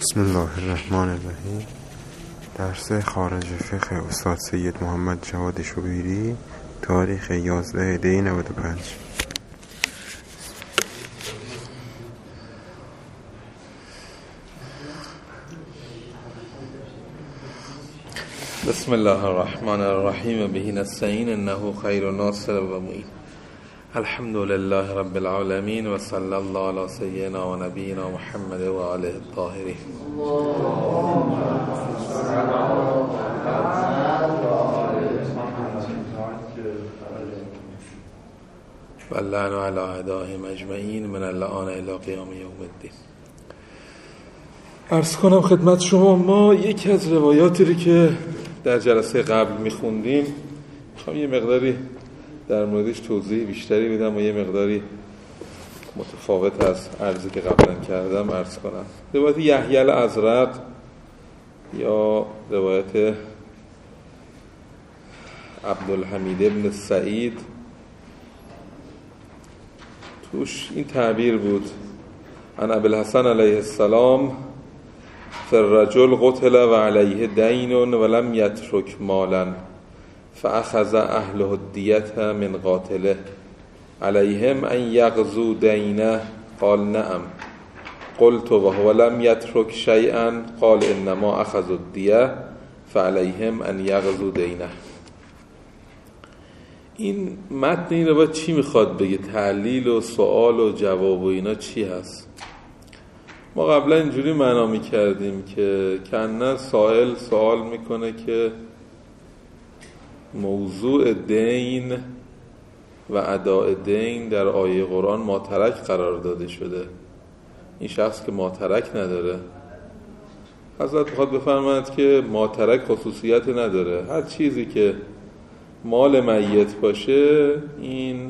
بسم الله الرحمن الرحیم. درس خارج فقه استاد سید محمد جواد شبیری، تاریخ 11 دی 95. بسم الله الرحمن الرحیم. به نستعین انه خیر ناصر و معین. الحمد لله رب العالمین و صلی الله علی سیدنا و نبینا محمد و آله الطاهرین. و اللعن علی اعدائهم اجمعین من الآن الی قیام یوم الدین. عرض کنم خدمت شما، ما یکی از روایاتی رو که در جلسه قبل میخوندیم میخوام یه مقداری در موردش توضیح بیشتری بدم و یه مقداری متفاوت از عرضی که قبلا کردم عرض کنم. روایت یحیی الازرق یا روایت عبدالحمید ابن سعید، توش این تعبیر بود: عن ابوالحسن علیه السلام فالرجل قتل و علیه دین ولم یترک مالا فاخذ اهله الدیة من قاتله علیهم ان یغزو دینه قال نعم قلت وهو لم یترک شیئا قال انما اخذ الدیة فعلیهم ان یغزو دینه. این متن این رو باید چی میخواد بگه؟ تعلیل و سوال و جواب و اینا چی هست؟ ما قبلا اینجوری معنا میکردیم که کنه سائل سوال میکنه که موضوع دین و اداء دین در آیه قرآن ماترک قرار داده شده. این شخص که ماترک نداره، حضرت بخواد بفرماید که ماترک خصوصیت نداره، هر چیزی که مال میت باشه این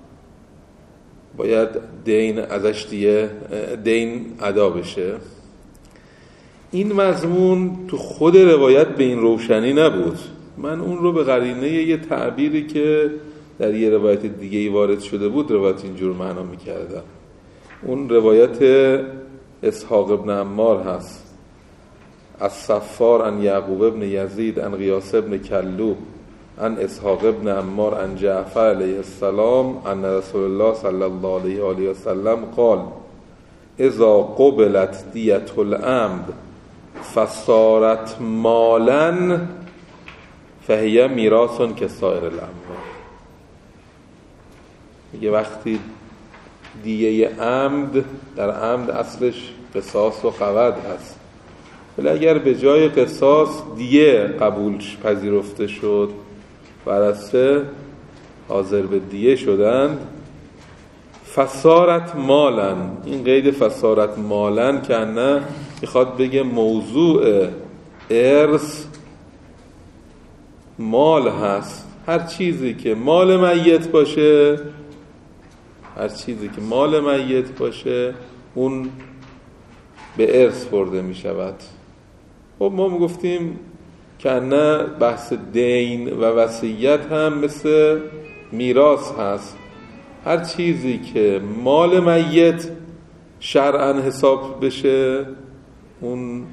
باید دین ازش دین ادا بشه. این مضمون تو خود روایت به این روشنی نبود. من اون رو به قرینه یه تعبیری که در یه روایت دیگه وارد شده بود روایت اینجور معنا میکردم. اون روایت اسحاق ابن عمار هست، از صفار عن یعقوب ابن یزید عن غیاث ابن کلو عن اسحاق ابن عمار عن جعفر علیه السلام عن رسول الله صلی الله علیه و آله و سلم قال اذا قبلت دیة العمد فصارت مالا فهی میراث کسائر الاموال. یه وقتی دیه عمد، در عمد اصلش قصاص و قود هست، ولی اگر به جای قصاص دیه قبول پذیرفته شد ورثه حاضر به دیه شدند، فصارت مالا، این قید فصارت مالا که نه میخواد بگه موضوع ارث مال هست. هر چیزی که مال میت باشه، هر چیزی که مال میت باشه اون به ارث برده می شود. خب ما گفتیم که نه بحث دین و وصیت هم مثل میراث هست. هر چیزی که مال میت شرعاً حساب بشه اون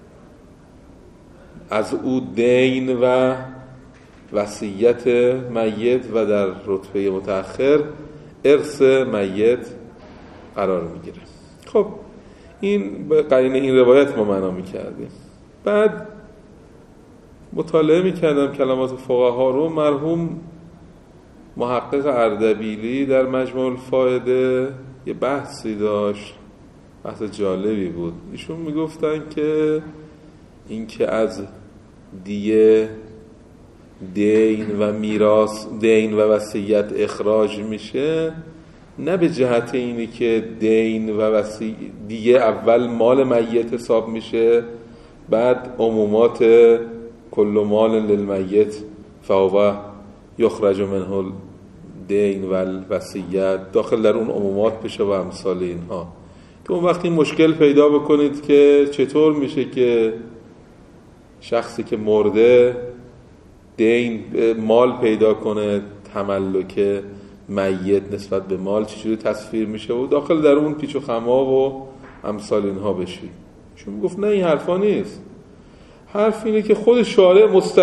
از او دین و وصیت میت و در رتبه متأخر ارث میت قرار میگیره. خب این به قرینه این روایت ما معنا میکردیم. بعد مطالعه میکردم کلمات فقها رو. مرحوم محقق اردبیلی در مجموع الفائده یه بحثی داشت، بحث جالبی بود. ایشون میگفتن که این که از دیه، دین و میراث، دین و وصیت اخراج میشه، نه به جهت اینی که دین و دیه اول مال میت حساب میشه، بعد عمومات کل مال للمیت فهو یخرج منه دین و الوصیت داخل در اون عمومات بشه و امثال اینها، که اون وقتی مشکل پیدا بکنید که چطور میشه که شخصی که مرده دین مال پیدا کنه، تملک میت نسبت به مال چجوری تصویر میشه و داخل در اون پیچ و خما و امثال اینها بشی. چون گفت نه این حرفا نیست. حرف اینه که خود شارع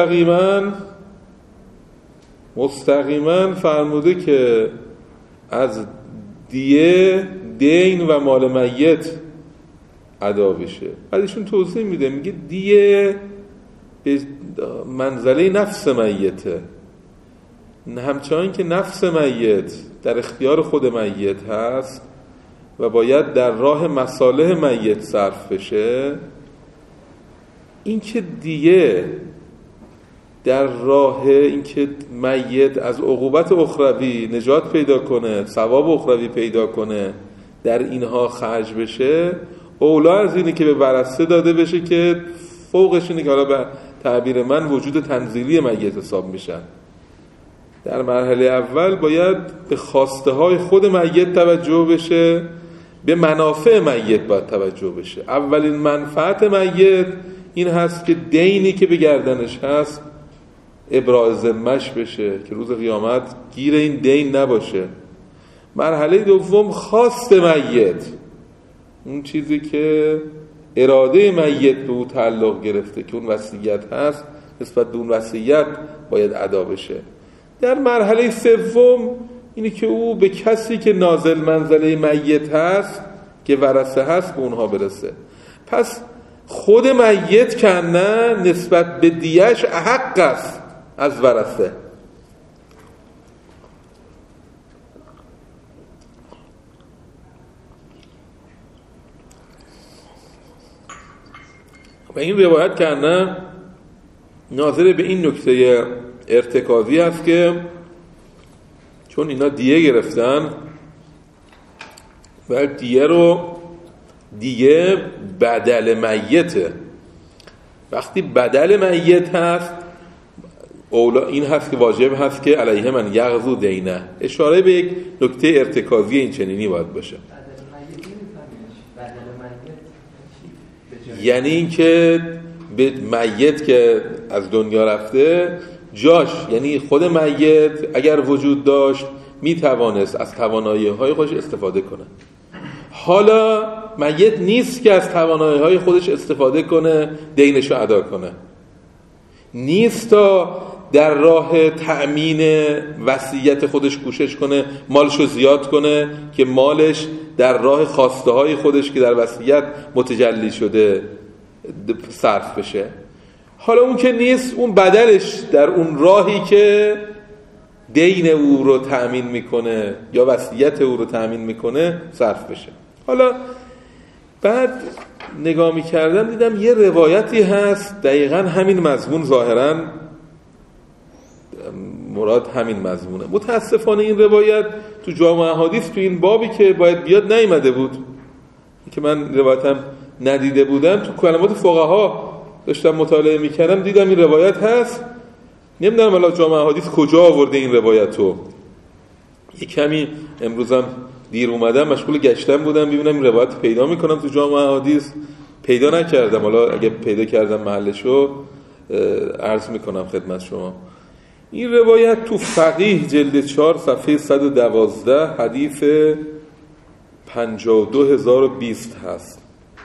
مستقیما فرموده که از دیه دین و مال میت ادا بشه. بعد ایشون توضیح میده، میگه دیه به منزله نفس میته، همچنان که نفس میت در اختیار خود میت هست و باید در راه مصالح میت صرف بشه، این که دیه در راه این که میت از عقوبت اخروی نجات پیدا کنه، ثواب اخروی پیدا کنه، در اینها خرج بشه، اولا از اینه که به ورثه داده بشه که فوقش اینه که حالا به تعبیر من وجود تنزیلی میت حساب میشن. در مرحله اول باید به خواسته های خود میت توجه بشه، به منافع میت باید توجه بشه. اولین منفعت میت این هست که دینی که به گردنش هست ابراء ذمه‌اش بشه که روز قیامت گیر این دین نباشه. مرحله دوم خواست میت، اون چیزی که اراده میت به او تعلق گرفته که اون وصیت هست، نسبت به اون وصیت باید ادا بشه. در مرحله سوم اینه که او به کسی که نازل منزله میت هست که ورثه هست به اونها برسه. پس خود میت که نه نسبت به دیهش احق است از ورثه. و این روایت که نه ناظر به این نکته ارتکازی هست که چون اینا دیه گرفتن و دیه بدل میته، وقتی بدل میت هست اولا این هست که واجب هست که علیه من یغزو دینه. اشاره به یک نکته ارتکازی این چنینی باید باشه. یعنی این که به میت که از دنیا رفته جاش، یعنی خود میت اگر وجود داشت میتوانست از توانایی‌های خودش استفاده کنه. حالا میت نیست که از توانایی‌های خودش استفاده کنه، دینش رو ادا کنه، نیست تا در راه تأمین وصیت خودش کوشش کنه، مالش رو زیاد کنه که مالش در راه خواسته های خودش که در وصیت متجلی شده صرف بشه. حالا اون که نیست، اون بدلش در اون راهی که دین او رو تأمین میکنه یا وصیت او رو تأمین میکنه صرف بشه. حالا بعد نگاه میکردم دیدم یه روایتی هست دقیقاً همین مضمون، ظاهراً مراد همین مضمونه. متاسفانه این روایت تو جامع احادیث تو این بابی که باید بیاد نیامده بود، که من روایتم ندیده بودم. تو کلمات فقها داشتم مطالعه میکردم دیدم این روایت هست. نمیدونم حالا جامع احادیث کجا آورده این روایتو. یه کمی امروزم دیر اومدم، مشغول گشتن بودم ببینم این روایت پیدا میکنم تو جامع احادیث، پیدا نکردم. حالا اگه پیدا کردم محلشو عرض میکنم خدمت شما. این روایت تو فقیه جلد 4 صفحه 112 حدیث 52020 هست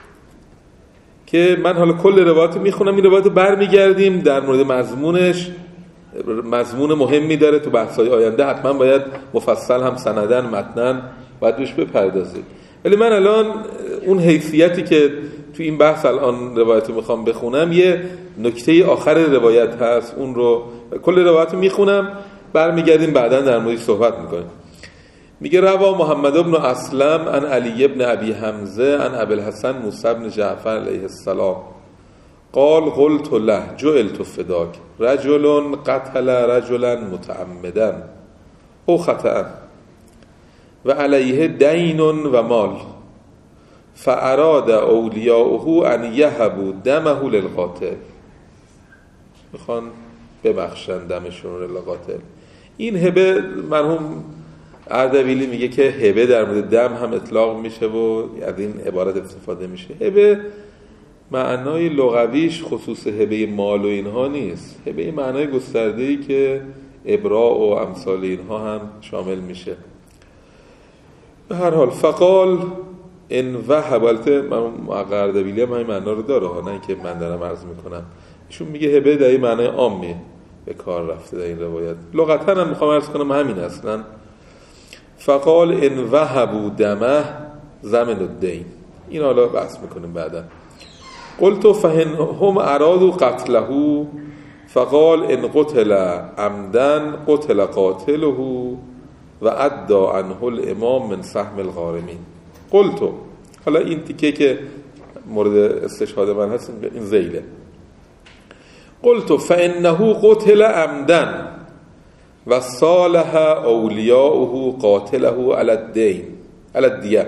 که من حالا کل روایت میخونم. این روایت برمیگردیم در مورد مضمونش، مضمون مهمی داره تو بحث‌های آینده، حتما باید مفصل هم سندن متنن باید بهش بپردازید. ولی من الان اون حیثیتی که تو این بحث الان روایت رو میخوام بخونم، یه نکته آخر روایت هست، اون رو کل روایت میخونم برمیگردیم بعداً در موردش صحبت میکنیم. میگه روا محمد بن اسلم عن علی بن ابی حمزه عن ابی الحسن موسی بن جعفر علیه السلام قال قلت له جعلت فداک رجل قتل رجلا متعمدا او خطأ و علیه دین و مال فاراد اولیاؤه ان یهبوا دمه للقاتل، میخوان ببخشن دمشون رو للقاتل. این هبه مرحوم اردبیلی میگه که هبه در مورد دم هم اطلاق میشه و از این عبارت استفاده میشه. هبه معنای لغویش خصوص هبه مال و اینها نیست، هبه معنای گسترده‌ای که ابراء و امثال اینها هم شامل میشه. به هر حال فقال ان وهب، البته قردبیلی هم همین معنا رو داره ها، نه اینکه من دارم عرض میکنم. ایشون میگه هبه در این معنای عامیه به کار رفته در این روایت. لغتا هم میخوام عرض کنم همین اصلا. فقال ان وهبوا دمه زمن الدین، این حالا بحث میکنیم بعدا. قلت فهم ارادوا قتله فقال ان قتل عمدا قتل قاتله و ادى عنه الامام من سهم الغارمین. قلت، حالا این تیکه که مورد استشهاد من هست این ذیله. قلت فانه قتل عمدا و صالح اولیاؤه قاتله علی الدین علی الدیه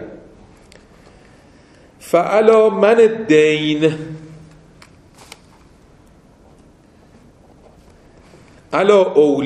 فعلا من الدین علی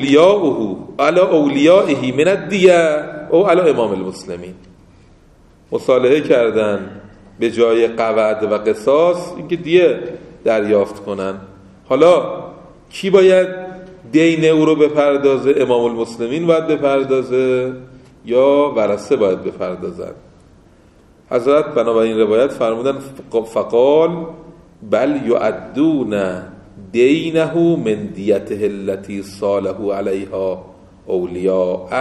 اولیائه من الدیه او علی امام المسلمین. مصالحه کردن به جای قود و قصاص اینکه دیه دریافت کنن. حالا کی باید دین او رو بپردازه؟ امام المسلمین باید بپردازه یا ورثه باید بپردازن؟ حضرت بنابراین روایت فرمودن فقال بل یعدون دینه من دیته التي صالحوا علیها اولیاءه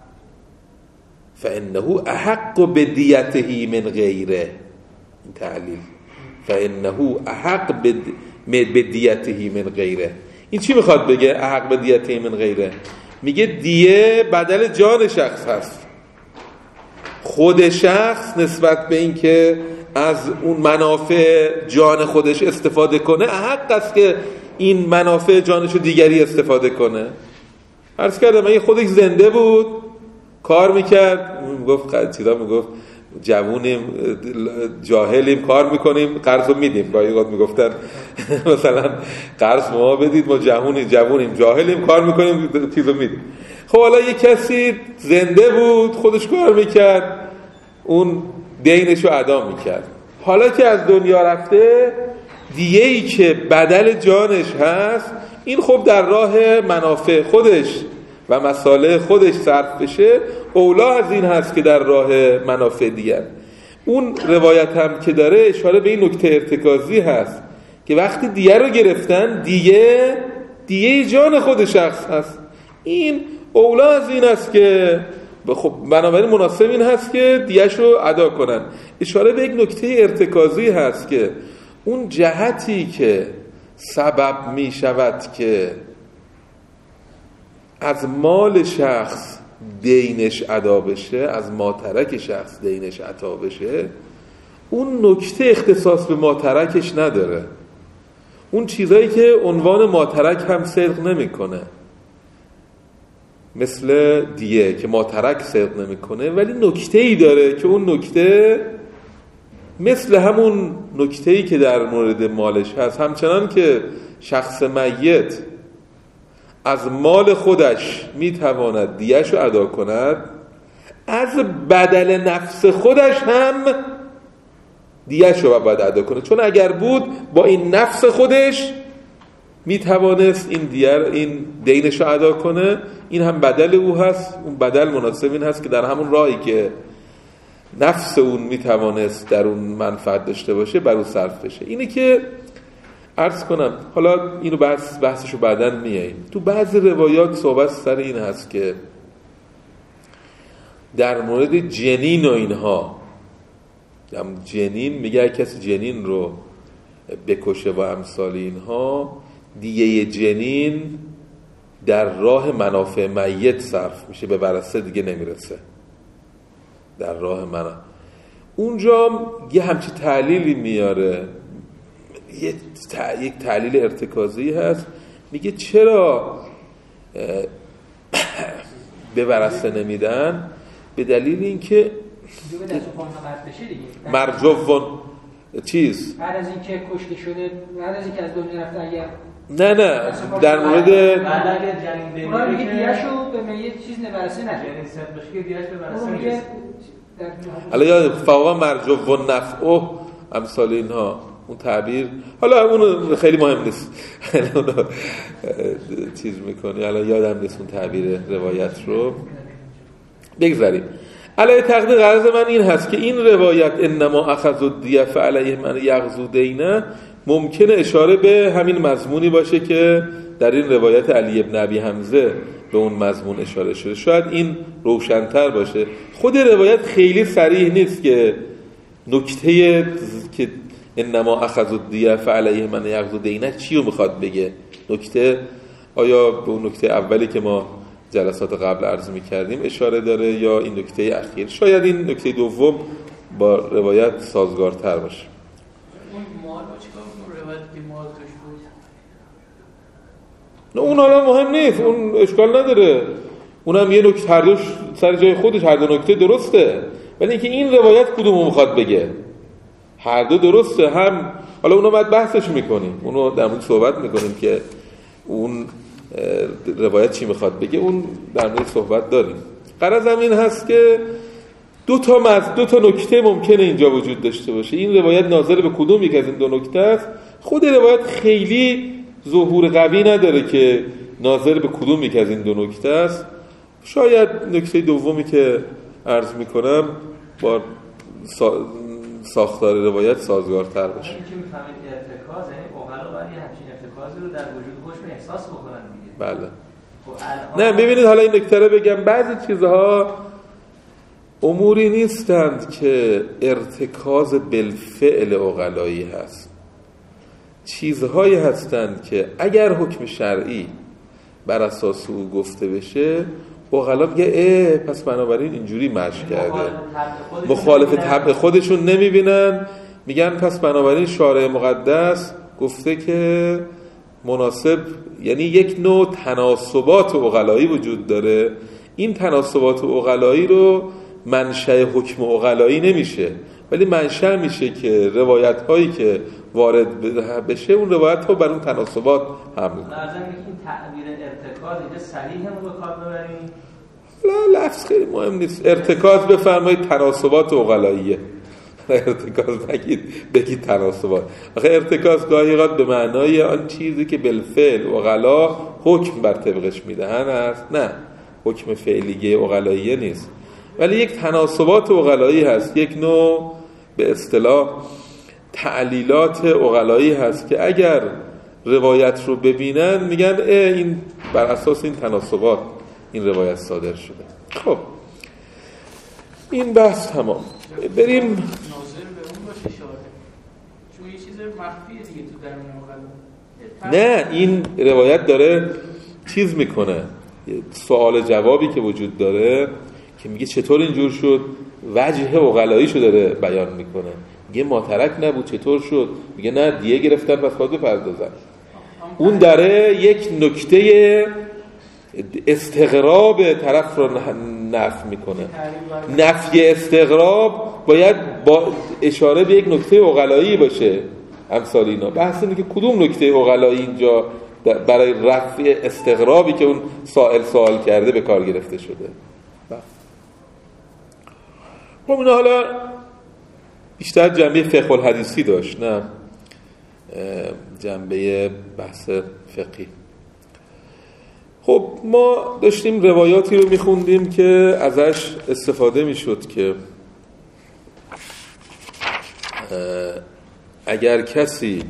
فانه احق بدیته من غیره. این تعلیل فانه احق بدیته من غیره، این چی میخواد بگه؟ احق بدیته من غیره میگه دیه بدل جان شخص هست. خود شخص نسبت به این که از اون منافع جان خودش استفاده کنه احق است که این منافع جانشو دیگری استفاده کنه. عرض کردم اگه خودش زنده بود کار میکرد، میگفت چیزا، میگفت جوونیم جاهلیم کار میکنیم قرضو میدیم. گاهی اوقات میگفتن مثلا قرض ما بدید، ما جوونیم جاهلیم کار میکنیم چیزو میدیم. خب حالا یه کسی زنده بود خودش کار میکرد اون دینشو ادا میکرد. حالا که از دنیا رفته دیه‌ای که بدل جانش هست این خب در راه منافع خودش و مصالح خودش صرف بشه اولا از این هست که در راه منافع دیگر. اون روایت هم که داره اشاره به این نکته ارتکازی هست که وقتی دیه رو گرفتن دیه جان خود شخص هست، این اولا از این هست که خب بنابراین مناسب این هست که دیه‌شو ادا کنن. اشاره به یک نکته ارتکازی هست که اون جهتی که سبب می شود که از مال شخص دینش ادا بشه، از ماترک شخص دینش عطا بشه، اون نکته اختصاص به ماترکش نداره. اون چیزایی که عنوان ماترک هم صدق نمیکنه، مثل دیه که ماترک صدق نمیکنه ولی نکته‌ای داره که اون نکته مثل همون نکته‌ای که در مورد مالش هست. همچنان که شخص میت از مال خودش میتواند دیه‌شو ادا کند، از بدل نفس خودش هم دیه‌شو باید ادا کنه، چون اگر بود با این نفس خودش میتوانست این دینشو ادا کنه. این هم بدل او هست. اون بدل مناسب این هست که در همون راهی که نفس اون میتوانست در اون منفعت داشته باشه بر اون صرف بشه. اینی که عرض کنم، حالا اینو بحثشو بعداً میاییم. تو بعضی روایات صحبت سر این هست که در مورد جنین و اینها، جنین میگه کسی جنین رو بکشه و امثال اینها، دیگه جنین در راه منافع میت صرف میشه، به ورثه دیگه نمیرسه. در راه اونجا یه همچی تعلیلی میاره، یک تعلیل ارتکازی هست، میگه چرا به ورثه نمیدن؟ به دلیل اینکه مرجوون چیز بعد از اینکه کشته شده، بعد از اینکه از دنیا رفته، اگر نه در مورد بعد اگر جنین بمیره دیاشو به میت چیز نبرسه نشه، یعنی صد بشه که دیاش به ورثه میرسه. حالا یاد فوقا مرجوون نفعه امثال اینها، اون تعبیر حالا اون خیلی مهم نیست اونو چیز میکنی، حالا یادم نیست اون تعبیر روایت رو بگذاریم. علی تقدیر غرض من این هست که این روایت انما اخذ الدیه فعلیه من یغزو دینه ممکنه اشاره به همین مضمونی باشه که در این روایت علی ابن ابی حمزه به اون مضمون اشاره شده. شاید این روشن‌تر باشه. خود روایت خیلی صریح نیست که نکته که انما اخذ الدیه فعلیه من یغزو دینه چی رو میخواد بگه. نکته آیا به اون نکته اولی که ما جلسات قبل عرض می‌کردیم اشاره داره یا این نکته اخیر؟ شاید این نکته دوم با روایت سازگارتر باشه. اون مال با چیکار کنم روایت که مال توش بود؟ نه اون حالا مهم نیست، اون اشکال نداره، اونم یه نکته، هر دوش سر جای خودش، هر دو نکته درسته، ولی اینکه این روایت کدومو میخواد بگه. هر دو درسته، هم حالا اونو بعد بحثش میکنیم، اونو در مورد صحبت میکنیم که اون روایت چی میخواد بگه، اون در مورد صحبت داریم. غرضم این هست که دو تا نکته ممکنه اینجا وجود داشته باشه. این روایت ناظر به کدوم یک از این دو نکته است؟ خود روایت خیلی ظهور قوی نداره که ناظر به کدوم یک از این دو نکته است. شاید نکته دومی که عرض میکنم با ساختار روایت سازگارتر باشه. این که میفهمید ارتکاز، یعنی اوغلا باید یه همچین ارتکازی رو در وجود خودشون احساس بکنن دیگه. بله. نه ببینید حالا این نکته رو بگم، بعضی چیزها اموری نیستند که ارتکاز بالفعل اوغلایی هست. چیزهایی هستند که اگر حکم شرعی بر اساس او گفته بشه اوغلا میگه پس بنابراین اینجوری مشی کرده، مخالف طبع خودشون نمیبینن، میگن پس بنابراین شارع مقدس گفته که مناسب، یعنی یک نوع تناسبات اوغلایی وجود داره. این تناسبات اوغلایی رو منشأ حکم اوغلایی نمیشه، ولی منشأ میشه که روایت هایی که وارد بشه اون روایت ها بر اون تناسبات حمل کنه. لازم این تعبیر ارتکاز اینجا صریح هم به کار ببریم؟ لا لفظ خیلی مهم نیست. ارتکاز بفرمایید تناسبات اوغلاییه، ارتکاز بگید تناسبات. آخه ارتکاز گاهی اوقات به معنای آن چیزی که بالفعل اوغلا حکم بر طبقش میدهن است، نه حکم فعلیه اوغلاییه نیست، ولی یک تناسبات اوغلایی هست، یک نوع به اصطلاح تعلیلات اوغلایی هست که اگر روایت رو ببینن میگن این بر اساس این تناسبات این روایت صادر شده. خب این بحث تمام. بریم ناظر به اون باشه شارع، چون یه چیز مخفیه دیگه تو درون اوغلا. نه این روایت داره چیز میکنه، سوال جوابی که وجود داره که میگه چطور اینجور شد، وجه اوغلاییشو داره بیان میکنه. میگه ماترک نبود چطور شد، میگه نه دیگه گرفتن پس خود بپردازن. اون داره یک نکته استغراب طرف رو نفی میکنه. نفی استغراب باید با اشاره به یک نکته اوغلایی باشه. امثال اینا بحث اینه که کدوم نکته اوغلایی اینجا برای رفع استغرابی که اون سوال کرده به کار گرفته شده. خب اینا حالا بیشتر جنبه فقه الحدیثی داشت، نه جنبه بحث فقهی. خب ما داشتیم روایاتی رو میخوندیم که ازش استفاده میشد که اگر کسی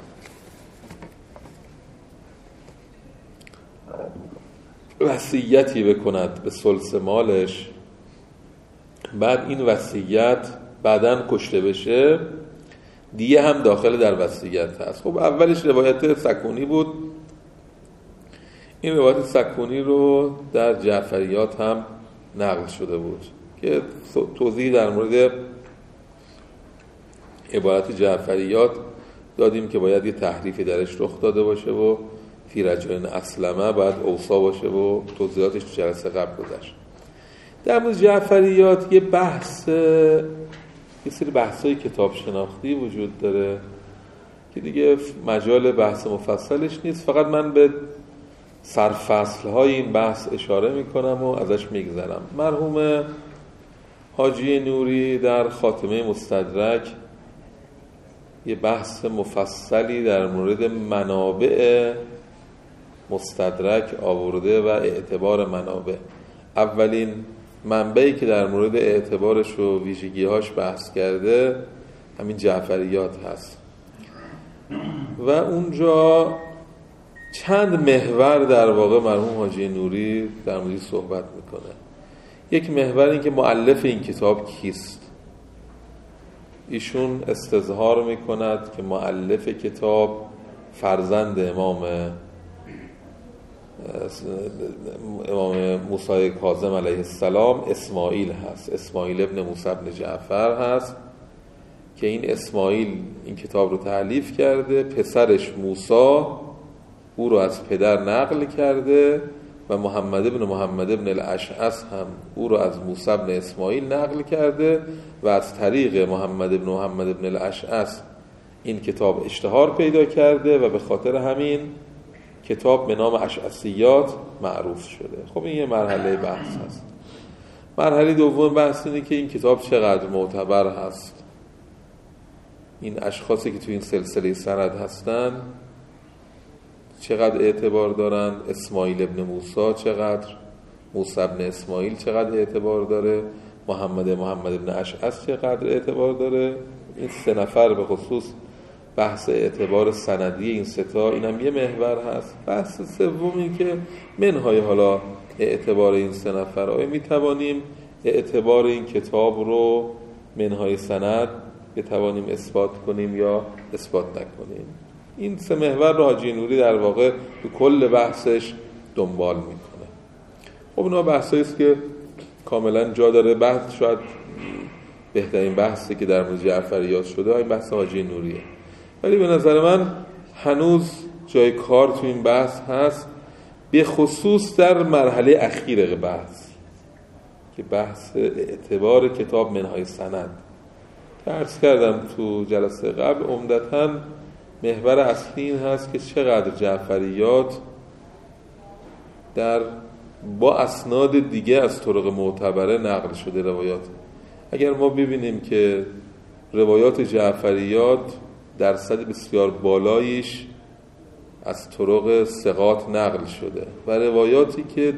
وصیتی بکند به ثلث مالش، بعد این وصیت بعداً کشته بشه، دیگه هم داخل در وصیت هست. خب اولش روایت سکونی بود. این روایت سکونی رو در جعفریات هم نقل شده بود که توضیح در مورد عبارت جعفریات دادیم که باید یه تحریفی درش رخ داده باشه و فی رجل اسلمه باید اوصا باشه و توضیحاتش تو جلسه قبل گذشت. در مورد جعفریات یه سری بحثای کتاب شناختی وجود داره که دیگه مجال بحث مفصلش نیست، فقط من به سرفصل‌های این بحث اشاره میکنم و ازش میگذرم. مرحوم حاجی نوری در خاتمه مستدرک یه بحث مفصلی در مورد منابع مستدرک آورده و اعتبار منابع. اولین منبعی که در مورد اعتبارش و ویژگی‌هاش بحث کرده همین جعفریات هست و اونجا چند محور در واقع مرحوم حاجی نوری در موردش صحبت میکنه. یک محور این که مؤلف این کتاب کیست. ایشون استظهار میکند که مؤلف کتاب فرزند امام موسی کاظم علیه السلام اسماعیل هست. اسماعیل ابن موسی ابن جعفر هست که این اسماعیل این کتاب رو تألیف کرده. پسرش موسی او رو از پدر نقل کرده و محمد ابن الاشعث هم او رو از موسی ابن اسماعیل نقل کرده و از طریق محمد ابن الاشعث این کتاب اشتهار پیدا کرده و به خاطر همین کتاب به نام اشعثیات معروف شده. خب این یه مرحله بحث هست. مرحله دوم بحث اینه که این کتاب چقدر معتبر هست. این اشخاصی که تو این سلسله سند هستن چقدر اعتبار دارن. اسماعیل ابن موسی چقدر، موسی ابن اسماعیل چقدر اعتبار داره، محمد ابن اشعث چقدر اعتبار داره. این سه نفر به خصوص بحث اعتبار سندی این سه تا اینم یه محور هست. بحث سوم این که منهای حالا اعتبار این سه نفر آیا میتوانیم اعتبار این کتاب رو منهای سند بتوانیم اثبات کنیم یا اثبات نکنیم. این سه محور رو حاجی نوری در واقع تو کل بحثش دنبال میکنه. خب اونا بحثایی است که کاملا جا داره. بحث شاید بهترین بحثی که در مورد جعفریات شده این بحث حاجی نوریه، ولی به نظر من هنوز جای کار تو این بحث هست، به خصوص در مرحله اخیر بحث که بحث اعتبار کتاب منهای سند. عرض کردم تو جلسه قبل عمدتاً محور اصلی این هست که چقدر جعفریات با اسناد دیگه از طرق معتبره نقل شده روایات. اگر ما ببینیم که روایات جعفریات درصد بسیار بالاییش از طرق ثقات نقل شده و روایاتی که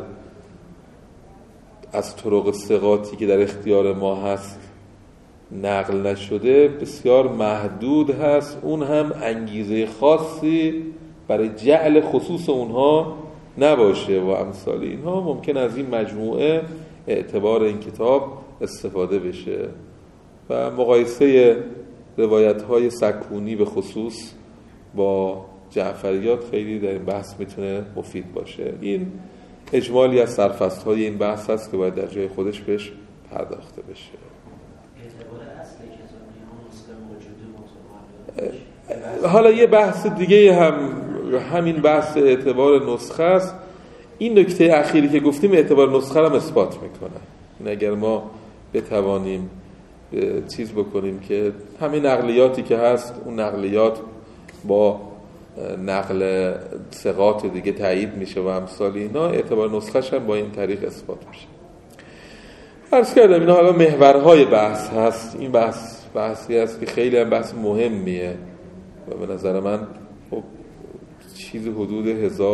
از طرق ثقاتی که در اختیار ما هست نقل نشده بسیار محدود هست، اون هم انگیزه خاصی برای جعل خصوص اونها نباشه و امثال اینها ممکن از این مجموعه اعتبار این کتاب استفاده بشه و مقایسه روایت‌های سکونی به خصوص با جعفریات خیلی در این بحث میتونه مفید باشه. این اجمالی از سرفصل‌های این بحث هست که باید در جای خودش بهش پرداخته بشه. حالا یه بحث دیگه همین بحث اعتبار نسخه است. این نکته اخیری که گفتیم اعتبار نسخه هم اثبات میکنه. این اگر ما بتوانیم چیز بکنیم که همین نقلیاتی که هست اون نقلیات با نقل ثقات دیگه تایید میشه و امثال اینا، اعتبار نسخه‌ش هم با این طریق اثبات میشه. عرض کردم اینا حالا محورهای بحث هست. این بحثی هست که خیلی هم بحث مهمیه و به نظر من خب چیز حدود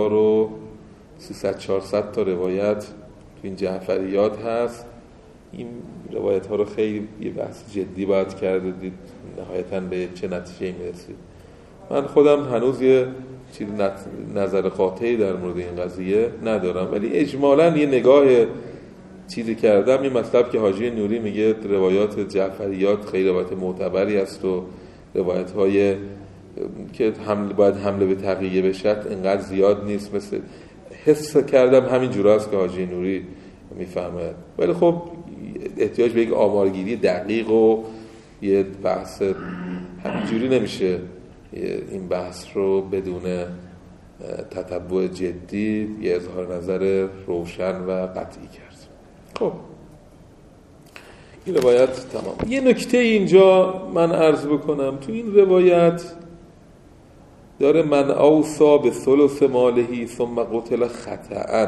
1300-400 تا روایت تو این جعفریات هست. این روایت ها رو خیلی یه بحث جدی باید کرد و دید نهایتاً به چه نتیجه‌ای میرسید. من خودم هنوز یه چیز نظر قاطعی در مورد این قضیه ندارم، ولی اجمالاً یه نگاه چیزی کردم. این مطلب که حاجی نوری میگه روایات جعفریات خیلی روایت معتبری است و روایت‌های که باید حمله به تقیه بشه اینقدر زیاد نیست، مثل حس کردم همین جوره است که حاجی نوری میفهمه. ولی خب احتیاج به یک آمارگیری دقیق و یه بحث همینجوری نمیشه این بحث رو بدون تتبع جدی یه اظهار نظر روشن و قطعی کرد. خب این روایت تمام. یه نکته اینجا من عرض بکنم، تو این روایت داره من اوصا به ثلث مالهی ثم قتل خطأ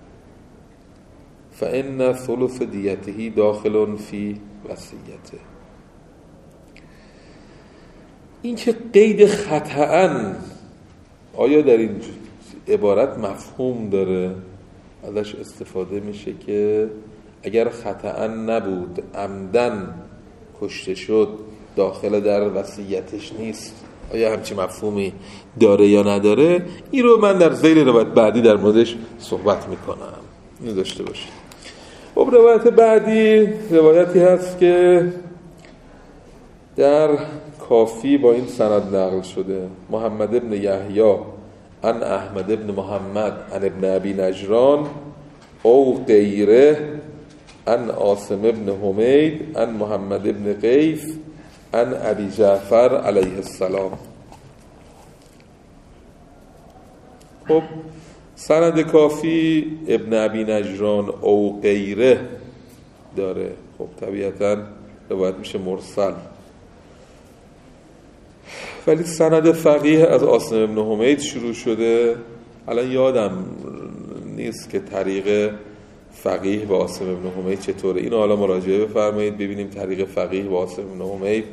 فإن ثلث دیته داخل فی وصیته. این که قید خطأ آیا در این عبارت مفهوم داره؟ ازش استفاده میشه که اگر خطأ نبود عمدن کشته شد داخل در وصیتش نیست. آیا همچی مفهومی داره یا نداره؟ این رو من در ذیل روایت بعدی در موردش صحبت میکنم، اینو داشته باشید. خب روایت بعدی روایتی هست که در کافی با این سند نقل شده. محمد ابن یحیی عن احمد ابن محمد عن ابن ابی نجران او غیره عن عاصم ابن حمید عن محمد ابن قیس عن ابی جعفر علیه السلام. خب سند کافی ابن ابی نجران او غیره داره. خب طبیعتاً روایت میشه مرسل، ولی سند فقیه از عاصم ابن حمید شروع شده. الان یادم نیست که طریق فقیه با عاصم ابن حمید چطوره، اینو حالا مراجعه بفرمایید ببینیم طریق فقیه با عاصم ابن حمید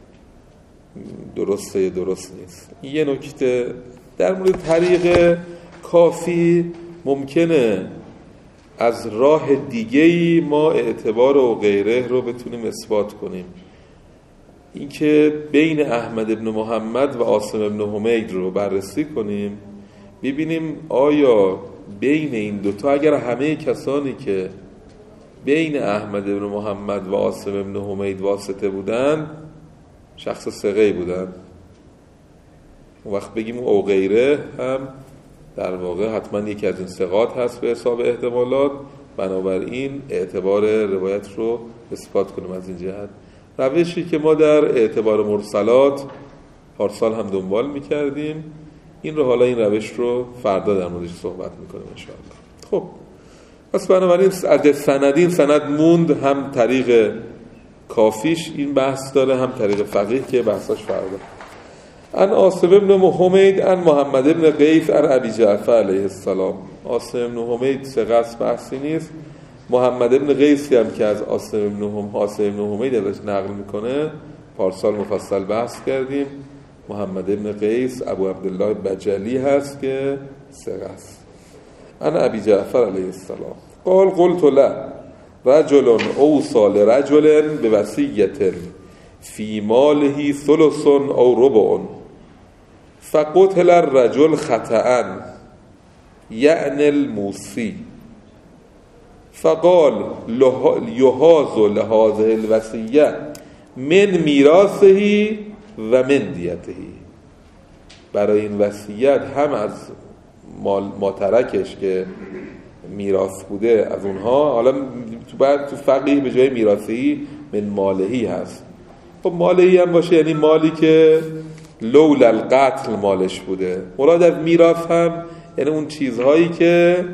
درسته یا درست نیست. یه نکته در مورد طریق کافی، ممکنه از راه دیگه‌ای ما اعتبار و غیره رو بتونیم اثبات کنیم. اینکه بین احمد ابن محمد و عاصم ابن حمید رو بررسی کنیم، ببینیم آیا بین این دوتا اگر همه کسانی که بین احمد ابن محمد و عاصم ابن حمید واسطه بودن شخص ثقه‌ای بودن، اون وقت بگیم او غیره هم در واقع حتما یکی از این ثقات هست به حساب احتمالات، بنابراین اعتبار روایت رو اثبات کنیم. از این جهت روشی که ما در اعتبار مرسلات پارسال هم دنبال میکردیم، این رو حالا این روش رو فردا در موردش صحبت میکنیم انشاءالله. خب پس بنابراین از سندین سند موند، هم طریق کافیش این بحث داره، هم طریق فقیه که بحثاش فردا. ان عاصم ابن حمید ان محمد ابن قیس ان ابی جعفر علیه السلام. عاصم ابن حمید ثقه بحثی نیست. محمد ابن قیسی هم که از عاصم ابن حمید ازش نقل میکنه پارسال مفصل بحث کردیم. محمد ابن قیس ابو عبدالله بجلی هست که ثقه است. ان ابی جعفر علیه السلام قال قلت له رجل اوصى لرجل بوصیة فی ماله ثلث او ربع فقتل الرجل خطأ یعنی الموصی فقال یحاز لهذه الوصیة من میراثه و من دیته. برای این وصیت هم از ما ترکش که میراث بوده از اونها، حالا تو فقیه به جای میراثی من مالهی هست. خب مالهی هم باشه یعنی مالی که لولا القتل مالش بوده. مراد از میراث هم یعنی اون چیزهایی که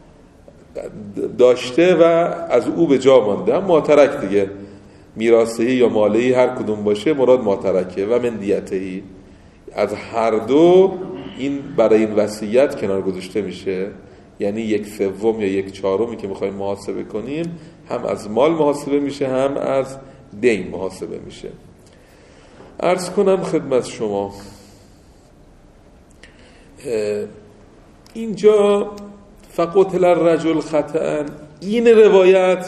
داشته و از او به جا مانده، هم ماترک دیگه، میراثی یا مالهی هر کدوم باشه مراد ماترکه. و من دیتهی، از هر دو این برای این وصیت کنار گذاشته میشه، یعنی 1/3 یا 1/4 که میخوایم محاسبه کنیم، هم از مال محاسبه میشه هم از دین محاسبه میشه. عرض کنم خدمت شما اینجا فقتل الرجل خطأ، این روایت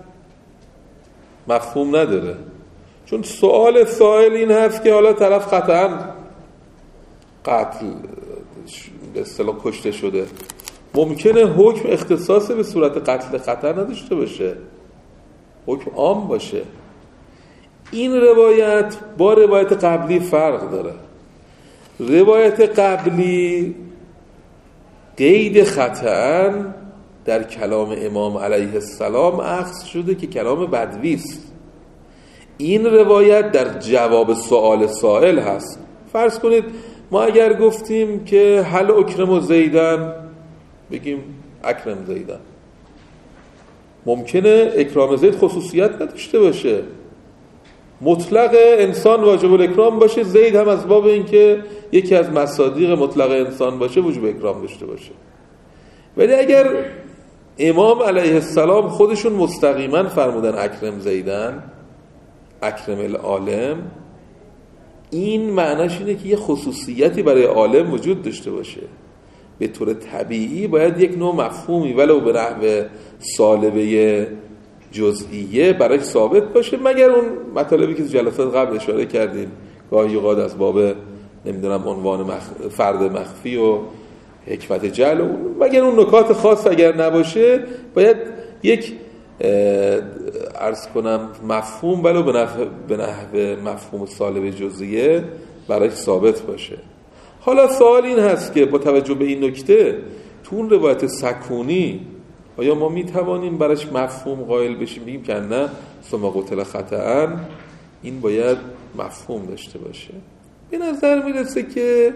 مفهوم نداره، چون سوال سائل این هست که حالا طرف خطأ قتل به اصطلاح کشته شده، ممکنه حکم اختصاص به صورت قتل خطأ نداشته باشه، حکم عام باشه. این روایت با روایت قبلی فرق داره. روایت قبلی قید خطأ در کلام امام علیه السلام اخذ شده که کلام بدویست. این روایت در جواب سوال سائل هست. فرض کنید ما اگر گفتیم که هل اکرم زیدن، بگیم اکرم زیدن، ممکنه اکرام زید خصوصیت نداشته باشه، مطلق انسان واجب الاکرام باشه، زید هم از باب این که یکی از مصادیق مطلق انسان باشه وجوب اکرام داشته باشه. ولی اگر امام علیه السلام خودشون مستقیما فرمودن اکرم زیدن، اکرم العالم، این معناش اینه که یه خصوصیتی برای عالم وجود داشته باشه. به طور طبیعی باید یک نوع مفهومی ولو به نحو سالبه جزئیه براش ثابت باشه، مگر اون مطالبی که جلسات قبل اشاره کردیم گاهی اوقات از باب نمیدونم عنوان فرد مخفی و حکمت جعل، مگر اون نکات خاص اگر نباشه باید یک عرض کنم مفهوم ولو به نحو مفهوم سالب جزئیه براش ثابت باشه. حالا سوال این هست که با توجه به این نکته تو اون روایت سکونی آیا ما میتوانیم براش مفهوم قائل بشیم، بگیم که نه ثم قتل خطأ، این باید مفهوم داشته باشه؟ به نظر میرسه که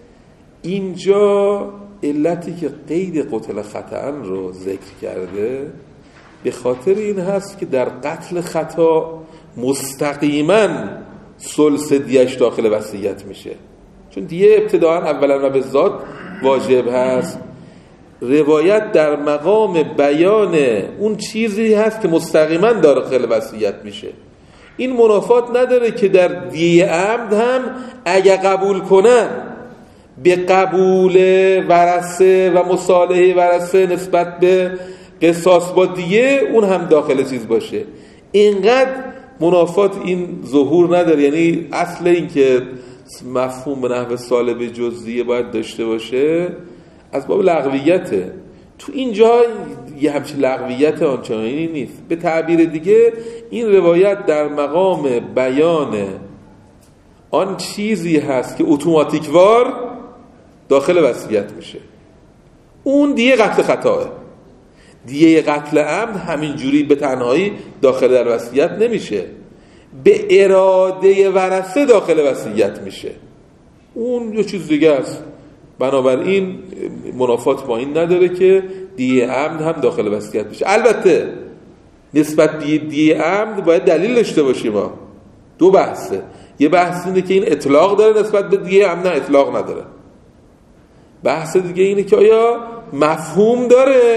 اینجا علتی که قید قتل خطأ رو ذکر کرده به خاطر این هست که در قتل خطا مستقیما ثلث دیه‌اش داخل وصیت میشه، چون دیه ابتداء اولا و به ذات واجب هست. روایت در مقام بیان اون چیزی هست که مستقیما داخل وصیت میشه. این منافات نداره که در دیه عمد هم اگه قبول کنن به قبول ورثه و مصالحه ورثه نسبت به قصاص با دیه اون هم داخل چیز باشه. اینقدر منافات این ظهور نداره، یعنی اصل این که مفهوم به نحو سالب جزئیه باید داشته باشه از باب لغویته. تو اینجا یه همچین لغویت آنچنانی نیست. به تعبیر دیگه این روایت در مقام بیان آن چیزی هست که اتوماتیکوار داخل وصیت میشه. اون دیه قتل خطاه، دیه قتل عمد همینجوری به تنهایی داخل در وصیت نمیشه، به اراده ورثه داخل وصیت میشه، اون یه چیز دیگه است. بنابراین منافات با این نداره که دیه عمد هم داخل وصیت بشه. البته نسبت به دیه عمد باید دلیل داشته باشیم. ما دو بحثه، یه بحث اینه که این اطلاق داره نسبت به دیه عمد، نه اطلاق نداره. بحث دیگه اینه که آیا مفهوم داره؟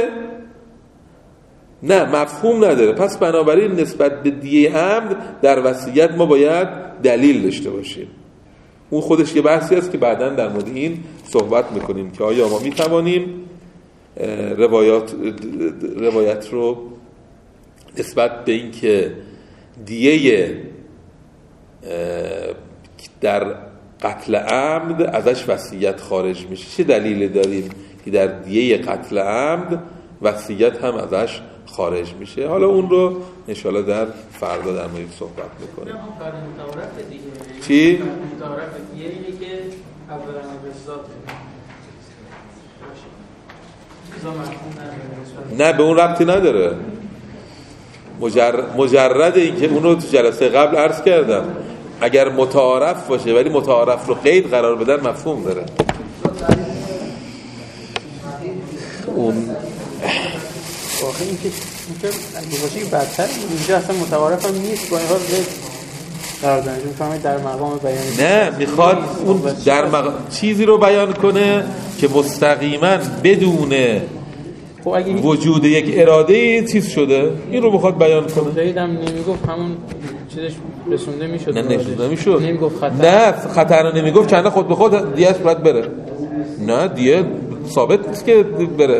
نه مفهوم نداره. پس بنابراین نسبت به دیه عمد در وصیت ما باید دلیل داشته باشیم. اون خودش یه بحثی است که بعداً در مورد این صحبت میکنیم که آیا ما میتوانیم روایت رو نسبت به این که دیه در قتل عمد ازش وصیت خارج میشه، چه دلیلی داریم که در دیه قتل عمد وصیت هم ازش خارج میشه؟ حالا اون رو انشاءالله در فردا در مورد صحبت میکنیم. چی؟ متعارف دیگه اینه که اولا به نه به اون ربطی نداره. مجرد این که اون رو تو جلسه قبل عرض کردم، اگر متعارف باشه ولی متعارف رو قید قرار بدن مفهوم داره. اون واقعا این که اگه باشه که بدتر اینجا اصلا متعارف هم نیست، با این حال قرار دارن میفهمید در مقام بیان. نه میخواد اون در چیزی رو بیان کنه که مستقیما بدون وجود یک اراده چیز شده، این رو بخواد بیان کنه. زیدم نمیگفت همون چیزش رسونده میشد. نه رسونده میشد. نمیگفت خطر. نه خطر رو نمیگفت، کنده خود به خود دیگه باید بره. نه دیگه ثابت نیست که بره.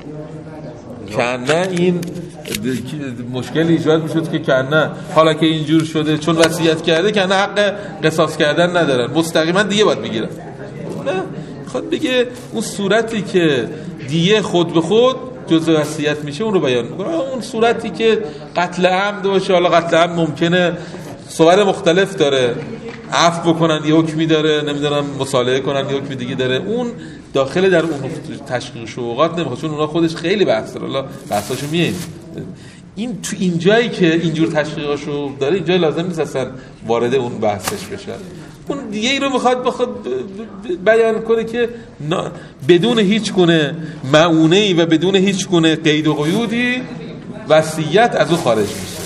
کنه این مشکل ایجاد میشد که کنه حالا که اینجور شده چون وصیت کرده کنه حق قصاص کردن ندارن، مستقیما دیگه باید بگیرن. نه میخواد بگه اون صورتی که دیگه خود به خود جزء وصیت میشه اون رو بیان میکنه. اون صورتی که قتل عمد باشه، حالا قتل عمد ممکنه صور مختلف داره، عفو بکنن یه حکمی داره، نمیدونم مصالحه کنن یه حکمی دیگه داره، اون داخل در اون تشقیق شهوات نمیخواد، چون اونها خودش خیلی بحث داره. حالا بحثاشو میاییم این تو این جایی که اینجور تشقیقاشو داره، اینجا لازم نیست اصلا وارد اون بحثش بشه. اون دیگه ای رو میخواد بیان کنه که بدون هیچ گونه معونه‌ای و بدون هیچ گونه قید و قیودی وصیت از او خارج میشه.